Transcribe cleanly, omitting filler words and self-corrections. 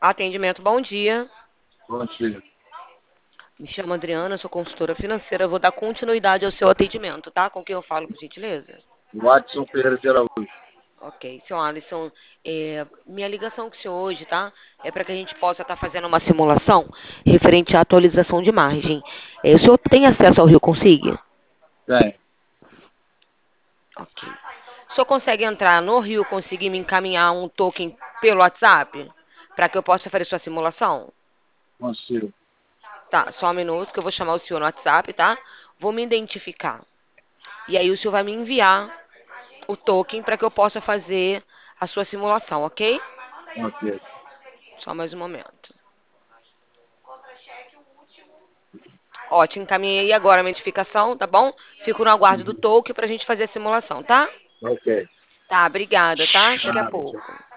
Atendimento, bom dia. Bom dia. Me chamo Adriana, sou consultora financeira. Vou dar continuidade ao seu atendimento, tá? Com quem eu falo, por gentileza? Watson Ferreira de Araújo. Ok. Seu Alisson, minha ligação com o senhor hoje, tá? É para que a gente possa estar fazendo uma simulação referente à atualização de margem. O senhor tem acesso ao Rio Consig? Tem. Ok. O senhor consegue entrar no Rio Consig e me encaminhar um token pelo WhatsApp? Para que eu possa fazer sua simulação? Consigo. Tá, só um minuto que eu vou chamar o senhor no WhatsApp, tá? Vou me identificar. E aí o senhor vai me enviar o token para que eu possa fazer a sua simulação, ok? Ok. Só mais um momento. Ó, te encaminhei agora a identificação, tá bom? Fico no aguardo do Uhum. token pra gente fazer a simulação, tá? Ok. Tá, obrigada, tá? Até daqui a Nada, tchau. pouco.